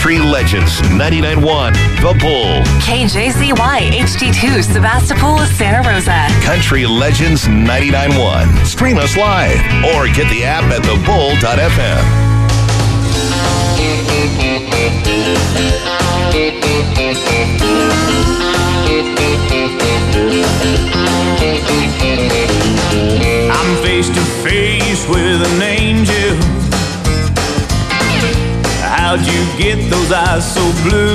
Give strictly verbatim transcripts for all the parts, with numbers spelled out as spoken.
Country Legends ninety-nine point one, The Bull. K J Z Y H D two, Sebastopol, Santa Rosa. Country Legends ninety-nine point one. Stream us live or get the app at the bull dot f m. I'm face to face with an angel. How'd you get those eyes so blue?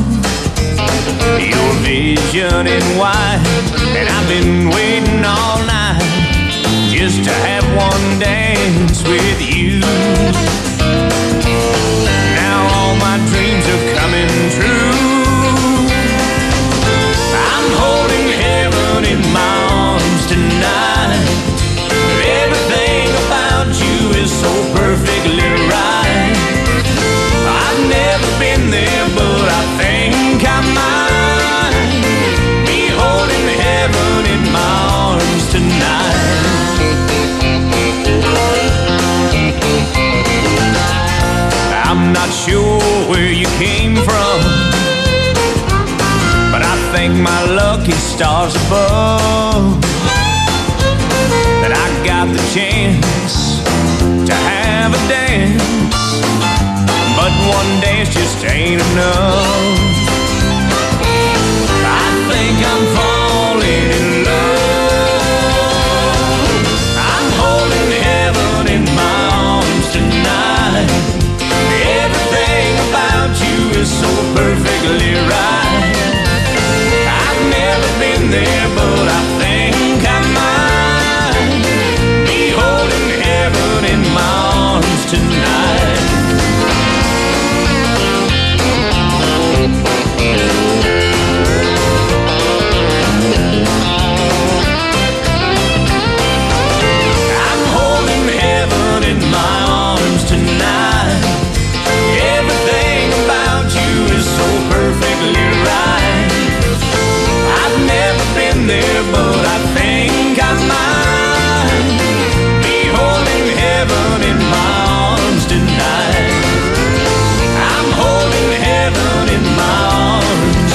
Your vision in white, and I've been waiting all night just to have one dance with you. Now all my dreams are coming true. I'm holding heaven in my arms tonight. Everything about you is so perfectly right. I've never been there, but I think I might be holding heaven in my arms tonight. I'm not sure where you came from, but I thank my lucky stars above that I got the chance to have a dance. But one dance just ain't enough. I think I'm falling in love. I'm holding heaven in my arms tonight. Everything about you is so perfectly right. I've never been there, but I think I might be holding heaven in my arms tonight. I'm holding heaven in my arms tonight. Everything about you is so perfectly right. I've never been there, but I think I might be holding heaven in my arms tonight. I'm holding heaven in my arms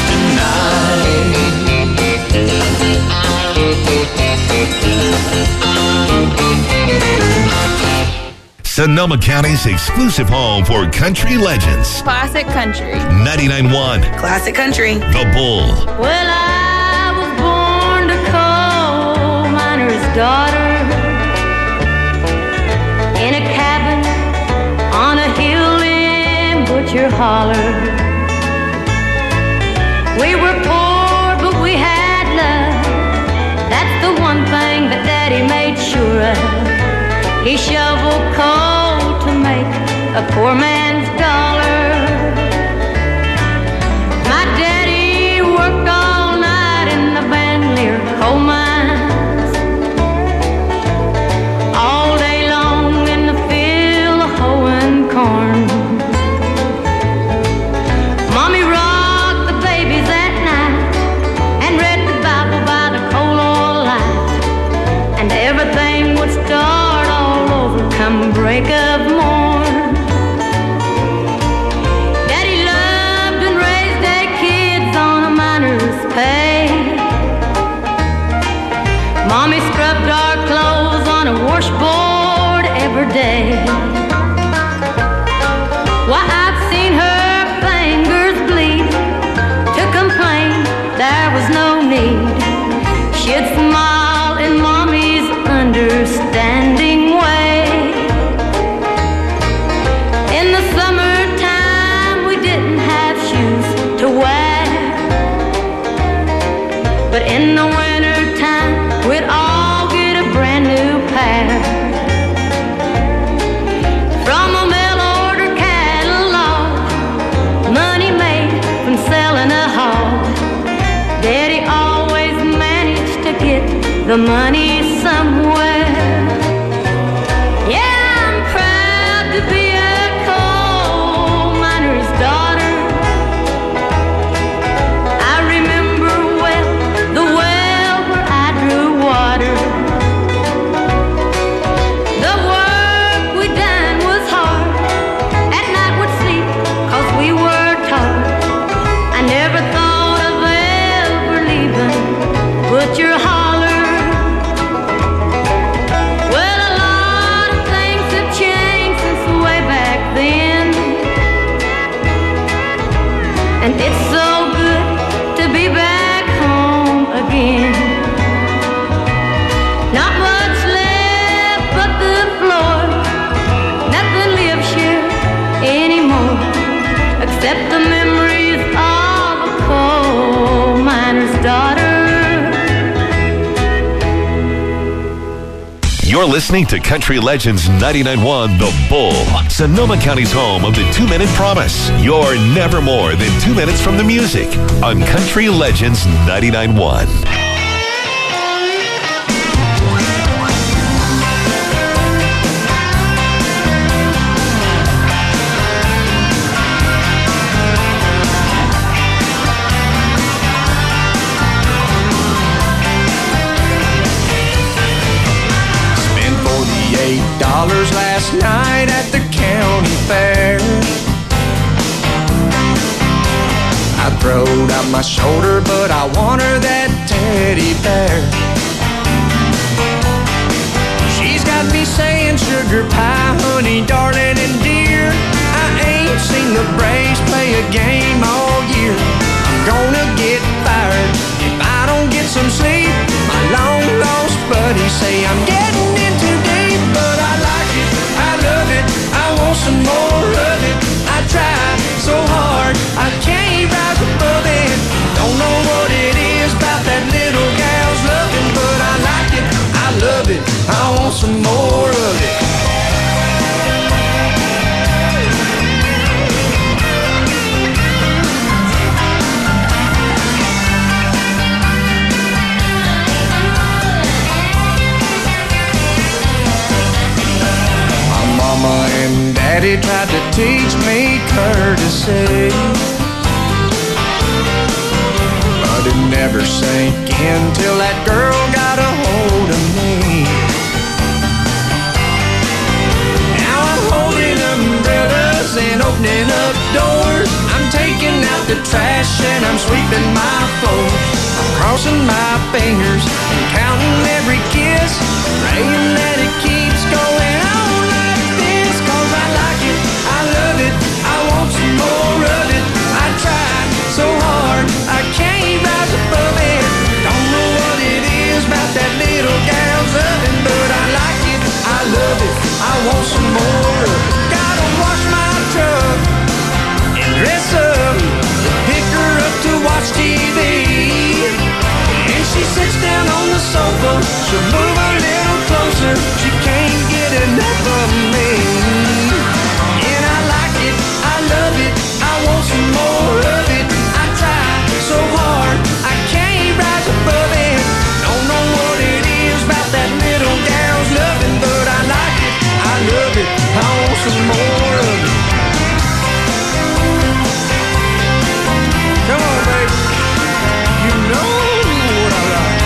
tonight. Sonoma County's exclusive home for country legends. Classic country. ninety-nine point one. Classic country. The Bull. Well, I was born a coal miner's daughter in a cabin on a hill in Butcher Holler. We were poor, but we had love. That's the one thing that Daddy made sure of. He shoveled coal to make a poor man's dollar. My daddy worked all night in the Bandelier coal mines, all day long in the field hoeing corn. Mommy rocked the babies at night and read the Bible by the coal oil light, and everything would start all over come break of morn. Daddy loved and raised their kids on a miner's pay. Mommy scrubbed our clothes on a washboard every day. Why, I've seen her fingers bleed to complain there was no need. She'd smile in Mommy's understanding way. In the summertime we didn't have shoes to wear, but in the wintertime we'd all get a brand new pair. From a mail order catalog, money made from selling a hog, Daddy always managed to get the money somewhere. Yeah, I'm proud to be a coal miner's daughter. I remember well the well where I drew water. The work we done was hard. At night we'd sleep 'cause we were butcher holler. Well, a lot of things have changed since way back then, and it's so good to be back home again. Not much left but the floor, nothing lives here anymore, except the memories of a coal miner's daughter. You're listening to Country Legends ninety-nine point one The Bull, Sonoma County's home of the two-minute promise. You're never more than two minutes from the music on Country Legends ninety-nine point one. Dollars last night at the county fair. I throwed out my shoulder, but I want her that teddy bear. She's got me saying sugar pie, honey, darling, and dear. I ain't seen the Braves play a game all year. I'm gonna get fired if I don't get some sleep. My long lost buddies say I'm getting in too deep, but I like it, I love it, I want some more of it. I try so hard, I can't rise above it. Don't know what it is about that little gal's loving, but I like it, I love it, I want some more of it. Mama and Daddy tried to teach me courtesy, but it never sank in till that girl got a hold of me. Now I'm holding umbrellas and opening up doors. I'm taking out the trash and I'm sweeping my floors. I'm crossing my fingers and counting every kiss, praying that it keeps going on. I love it, I want some more of it. I tried so hard, I can't rise above it. Don't know what it is about that little gal's loving, but I like it, I love it, I want some more of it. Gotta wash my truck and dress up, pick her up to watch T V. And she sits down on the sofa, she'll move a little closer. She can't get enough of me. I love it, I want some more of it. I try so hard, I can't rise above it. Don't know what it is about that little gal's loving, but I like it, I love it, I want some more of it. Come on, baby, you know what I like.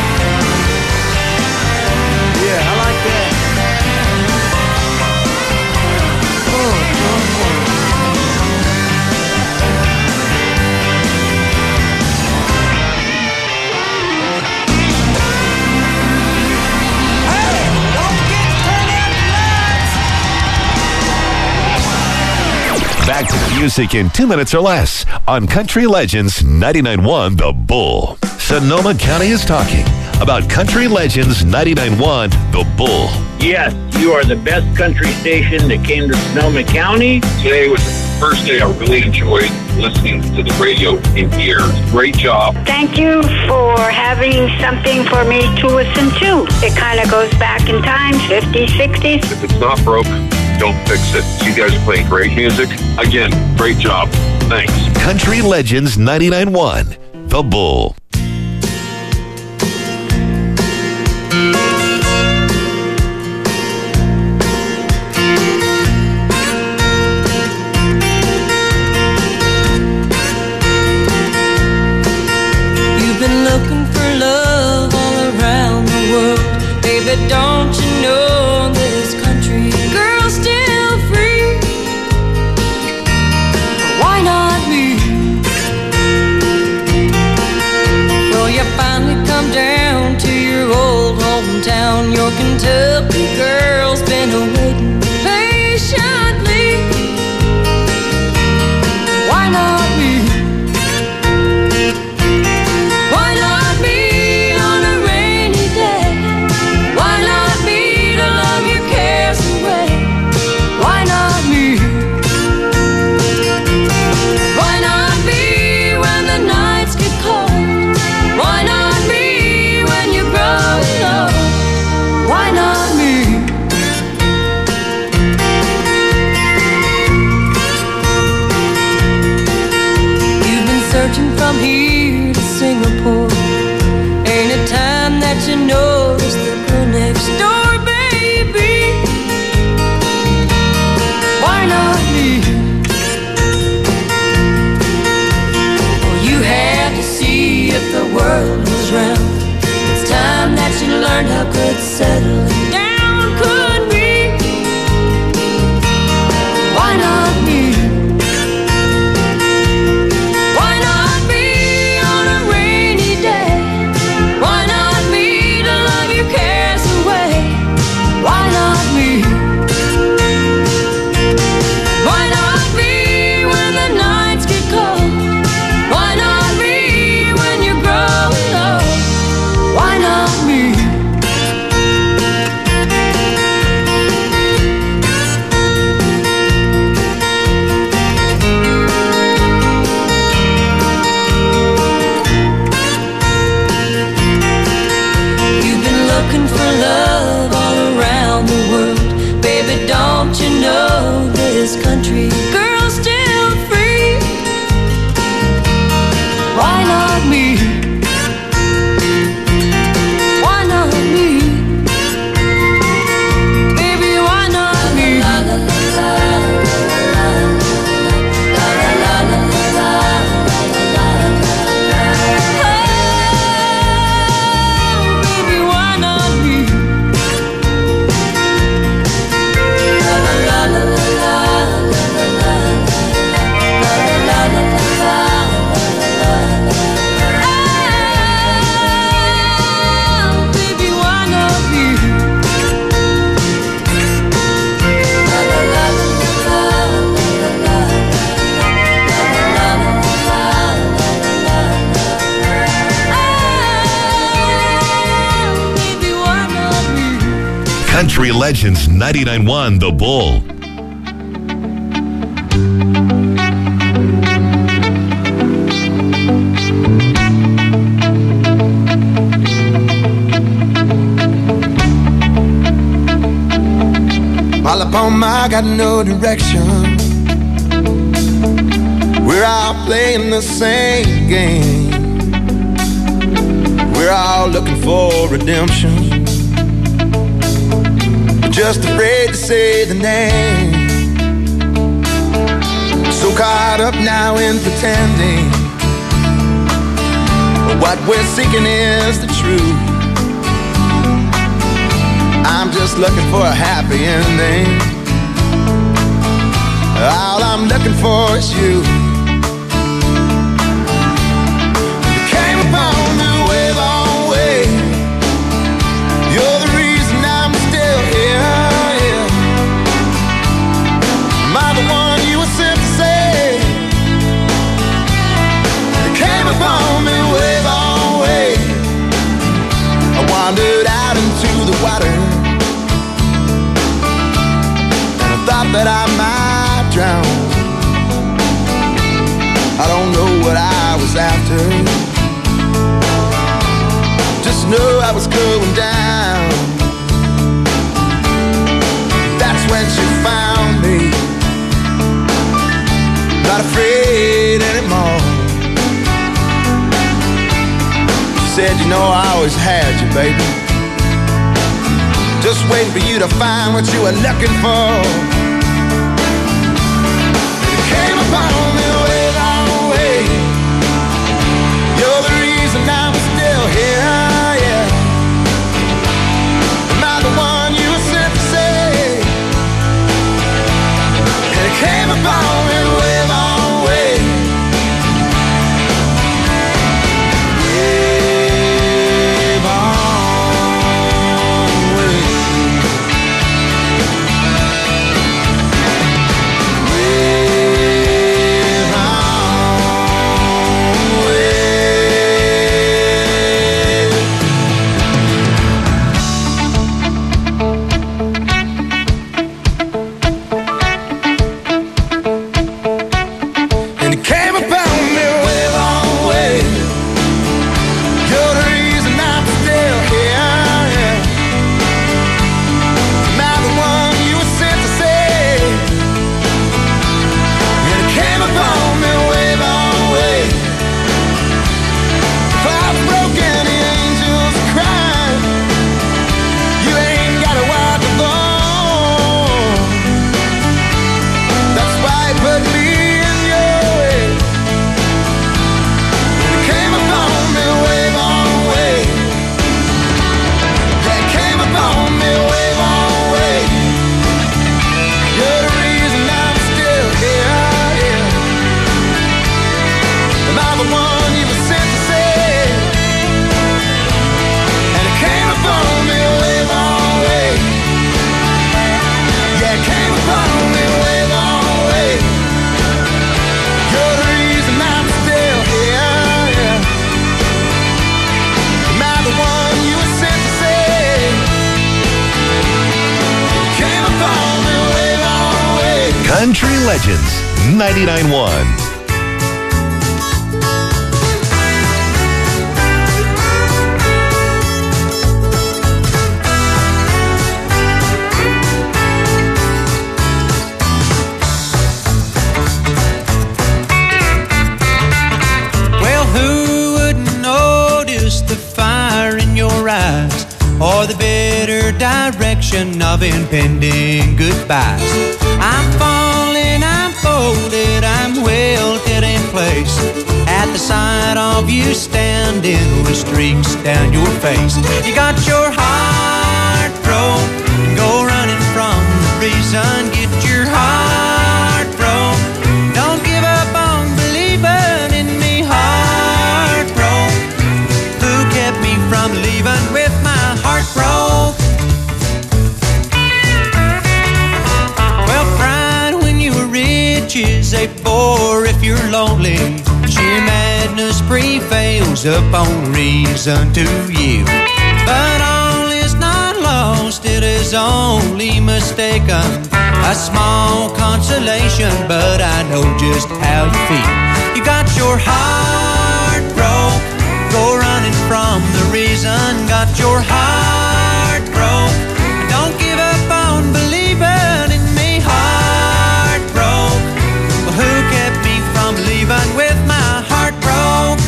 Yeah, I like that. Oh, oh, oh. Back to the music in two minutes or less on Country Legends ninety-nine point one The Bull. Sonoma County is talking about Country Legends ninety-nine point one The Bull. Yes, you are the best country station that came to Sonoma County. Today was the first day I really enjoyed listening to the radio in here. Great job. Thank you for having something for me to listen to. It kind of goes back in time, fifties, sixties. If it's not broke, don't fix it. You guys are playing great music. Again, great job. Thanks. Country Legends ninety-nine point one The Bull. Looking for love all around the world, baby, don't you know this country girl's still free? Why not me? that you notice the girl next door, baby. Why not me? Well, you had to see if the world was round. It's time that you learned how good settling down could be. Why not me? Why not me on a rainy day? Why not me to love your cares away? Why not me? Why not me when the nights get cold? Why not me when you're growing old? Why not me? You've been looking for love all around the world. Baby, don't you know this country girl's still free? Why not me? Why not me? Baby, why not me? La la la la la la la la la Oh, baby, why not me? La la la la la la la la la la Oh, baby, why not me? La la la la la Oh, baby, why not me? Country Legends ninety-nine point one The Bull. All up on my, got no direction. We're all playing the same game. We're all looking for redemption. We're just afraid to say the name. So caught up now in pretending. What we're seeking is the truth. I'm just looking for a happy ending. All I'm looking for is you. You came upon me way, long way. You're the reason I'm still here, yeah. Am I the one you were sent to save? You came upon me way, long way. I wandered out into the water. Thought that I might drown. I don't know what I was after. Just know I was going down. That's when she found me. Not afraid anymore. She said, you know I always had you, baby. Just waiting for you to find what you were looking for. You came upon me way, long way. You're the reason I'm still here, yeah. Am I the one you were sent to save? You came upon me way, long way. Way, long way. Way, Country Legends ninety-nine point one. Or the bitter direction of impending goodbyes. I'm falling, I'm folded, I'm wilted in place at the sight of you standing with streaks down your face. You got your heart broke, go running from the reason. Get your heart broke, don't give up on believing in me. Heart broke, who kept me from leaving with my heart broke? Well, pride when you were rich is a bore if you're lonely. Sheer madness prevails upon reason to you. But all is not lost, it is only mistaken. A small consolation, but I know just how you feel. You got your heart broke, go running from the reason. Got your heart broke, don't give up on believing in me. Heart broke, well, who kept me from leaving with my heart broke?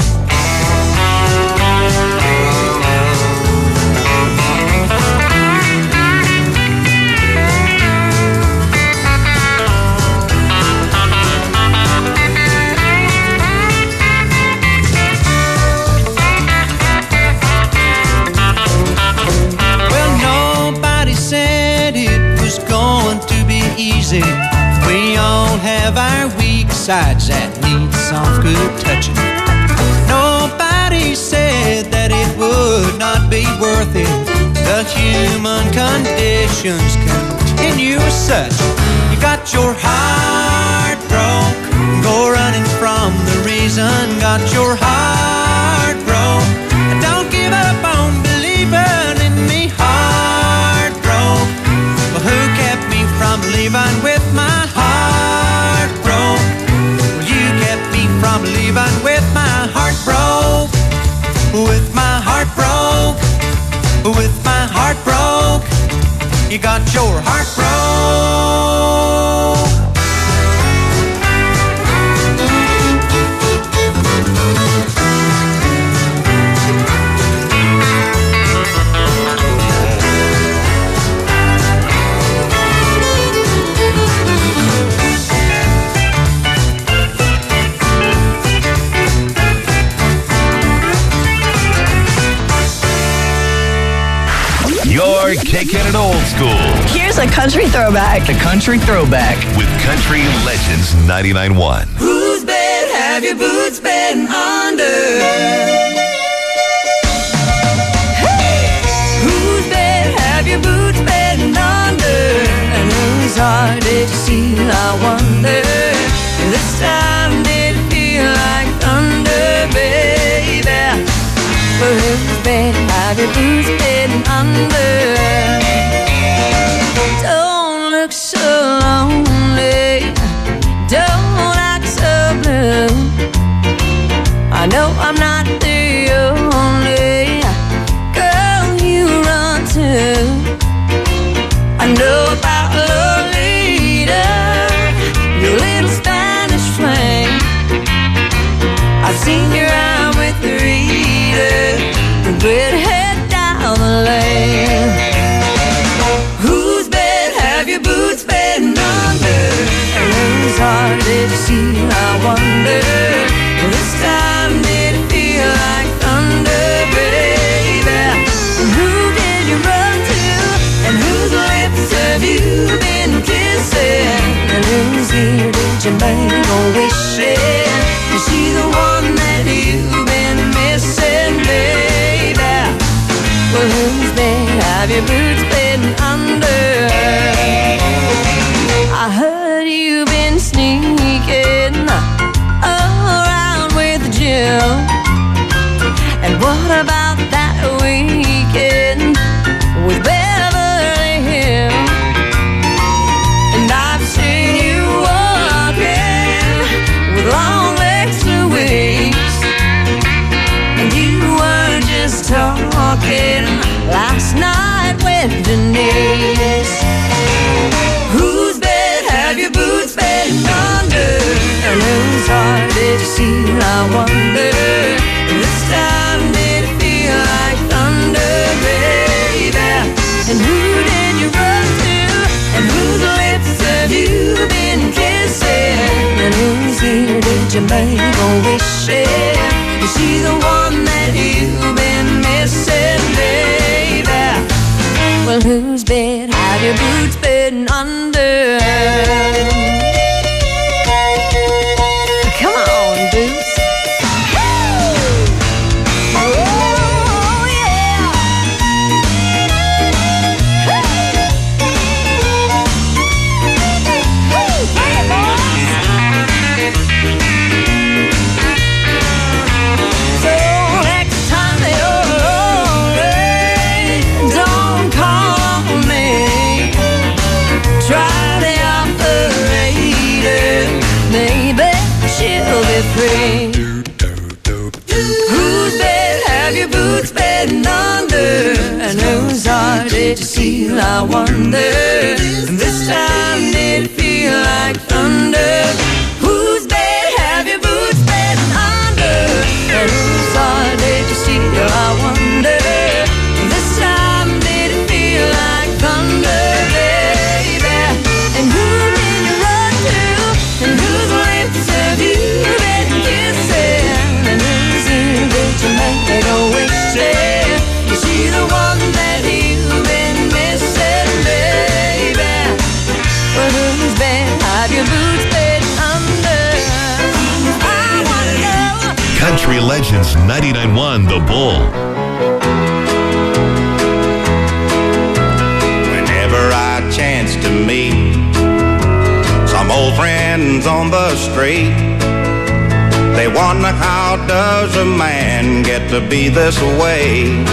Easy. We all have our weak sides that need some good touching. Nobody said that it would not be worth it. The human conditions continue as such. You got your heart broke, go running from the reason. Got your heart broke, don't give up on believing in me. Heart broke, well, who kept me from leaving with my heart broke? Well, you kept me from leaving with my heart broke. With my heart broke, with my heart broke. You got your heart broke. You're kicking it old school. Here's a country throwback. The country throwback. With Country Legends ninety-nine point one. Whose bed have your boots been under? Hey! Whose bed have your boots been under? And whose heart did you see, I wonder? This time did it feel like thunder, baby? Well, whose bed have your boots been under? Don't look so lonely, don't act so blue. I know I'm not the only girl you run to. I know about Lolita, your little Spanish flame. I've seen your eye with the reader, the redhead down the lane. Whose bed have your boots been under? And whose heart did you see, I wonder? Well, this time did it feel like thunder, baby? And who did you run to? And whose lips have you been kissing? And whose ear did you make a wish in? Is she the one that you've been missing, baby? Well, whose bed have your boots been under? I heard you've been sneaking around with Jill. And what about that weekend with Beverly Hills? And I've seen you steal? I wonder. This time did it feel like thunder, baby? And who did you run to? And whose lips have you been kissing? And whose ear did you make a wish in? Is she the one that you've been missing, baby? Well, whose bed have your boots been under? Come on, boots. Free. Whose bed have your boots been under? And whose heart did you steal? I wonder. And this time did it feel like thunder? Whose bed have your boots been under? And whose heart did you steal? I wonder. And this time did it feel like thunder, baby? And who did you run to? And whose lips have you been kissing? And whose ear did you make a wish in? Is she the one that you've been missing, baby? But whose bed have your boots been under? I wanna know. Country Legends ninety-nine point one The Bull. Whenever I chance to meet some old friends on the street, they wonder how does a man get to be this way.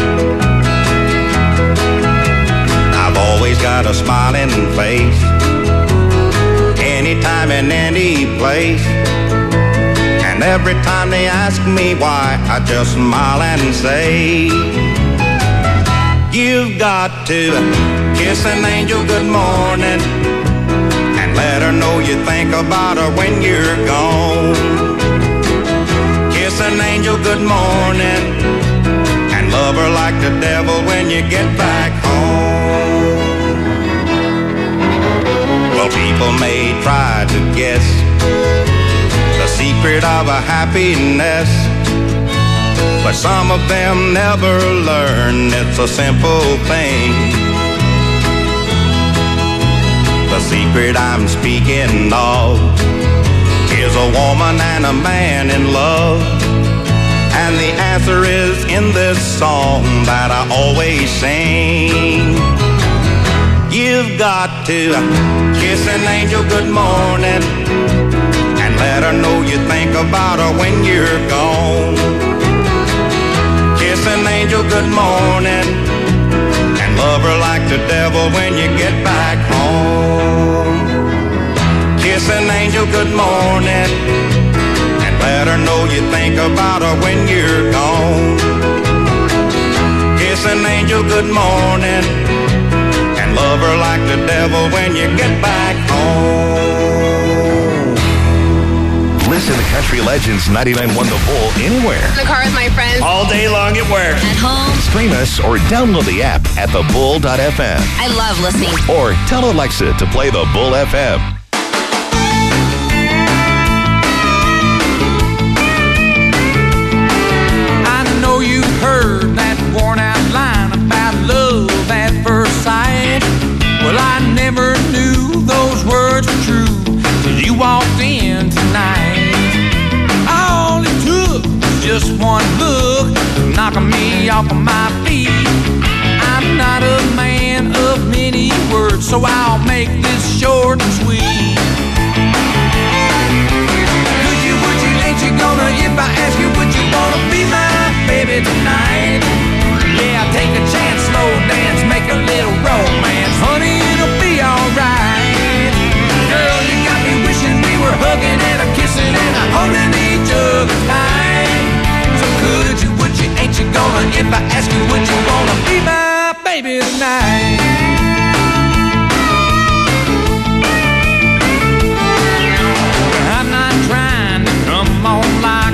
I've always got a smiling face, anytime and any place. And every time they ask me why, I just smile and say, you've got to kiss an angel good morning and let her know you think about her when you're gone. Kiss an angel good morning and love her like the devil when you get back home. Well, people may try to guess the secret of a happiness, but some of them never learn it's a simple thing. The secret I'm speaking of is a woman and a man in love, and the answer is in this song that I always sing. You've got to kiss an angel good morning and let her know you think about her when you're gone. Kiss an angel good morning and love her like the devil when you get back home. Kiss an angel good morning and let her know you think about her when you're gone. Kiss an angel good morning and love her like the devil when you get back home. Listen to Country Legends ninety-nine point one The Bull anywhere. In the car with my friends. All day long at work. At home. Stream us or download the app at the bull dot f m. I love listening. Or tell Alexa to play the Bull F M. I know you've heard that worn out line about love at first sight. Well, I never knew those words were true till you walked in tonight. All it took was just one look, knocking me off of my feet. I'm not a man of many words, so I'll make this short and sweet. Could you, would you, ain't you gonna, if I ask you, would you wanna be my baby tonight? Yeah, take a chance, slow dance, make a little romance. Honey, it'll be alright. Girl, you got me wishing we were hugging and a kissing and a holding each other tight. So could you, would you, ain't you gonna, if I ask you, would you wanna be my baby tonight? I'm not trying to come on like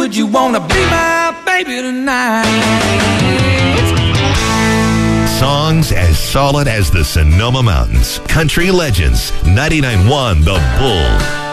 would you wanna be my baby tonight? Songs as solid as the Sonoma Mountains. Country Legends, ninety-nine point one The Bull.